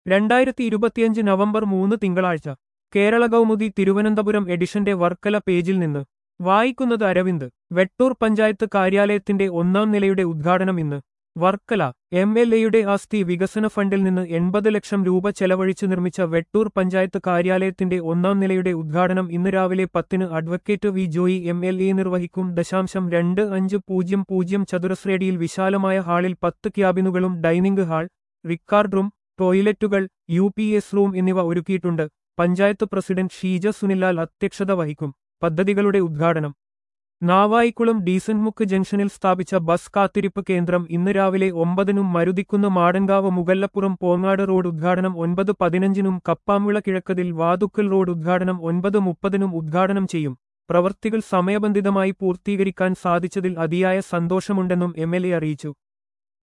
2025 November 3 തിങ്കളാഴ്ച കേരള കൗമുദി തിരുവനന്തപുരം എഡിഷന്റെ വർക്കല പേജിൽ നിന്ന് വായിക്കുന്നത് അരവിന്ദ്. വെട്ടൂർ പഞ്ചായത്ത് കാര്യാലയത്തിന്റെ ഒന്നാം നിലയുടെ ഉദ്ഘാടനം ഇന്ന്. വർക്കല. എം.എൽ.എയുടെ ആസ്തി വികസന ഫണ്ടിൽ നിന്ന് 80 ലക്ഷം രൂപ ചെലവഴിച്ച് നിർമ്മിച്ച വെട്ടൂർ പഞ്ചായത്ത് കാര്യാലയത്തിന്റെ ഒന്നാം നിലയുടെ ഉദ്ഘാടനം ഇന്ന് രാവിലെ 10-ന് അഡ്വക്കേറ്റ് വി ജോയി എം.എൽ.എ നിർവഹിക്കും. 0.2500 ചതുരശ്രയടിയിൽ വിശാലമായ ഹാളിൽ 10 ക്യാബിനുകളും ഡൈനിംഗ് ഹാൾ, റിക്കാർഡ് റൂം, ടോയ്ലറ്റുകൾ, UPS റൂം എന്നിവ ഒരുക്കിയിട്ടുണ്ട്. പഞ്ചായത്ത് പ്രസിഡന്റ് ഷീജ സുനിലാൽ അധ്യക്ഷത വഹിക്കും. പദ്ധതികളുടെ ഉദ്ഘാടനം നാവായിക്കുളം ഡീസൻമുക്ക് ജംഗ്ഷനിൽ സ്ഥാപിച്ച ബസ് കാത്തിരിപ്പ് കേന്ദ്രം ഇന്ന് രാവിലെ 9-നും മരുതിക്കുന്ന് മാടങ്കാവ് മുഗല്ലപ്പുറം പോങ്ങാട് റോഡ് ഉദ്ഘാടനം 9:15-നും കപ്പാംവിള കിഴക്കതിൽ വാതുക്കൽ റോഡ് ഉദ്ഘാടനം 9:30-നും ഉദ്ഘാടനം ചെയ്യും. പ്രവൃത്തികൾ സമയബന്ധിതമായി പൂർത്തീകരിക്കാൻ സാധിച്ചതിൽ അതിയായ സന്തോഷമുണ്ടെന്നും എം.എൽ.എ അറിയിച്ചു.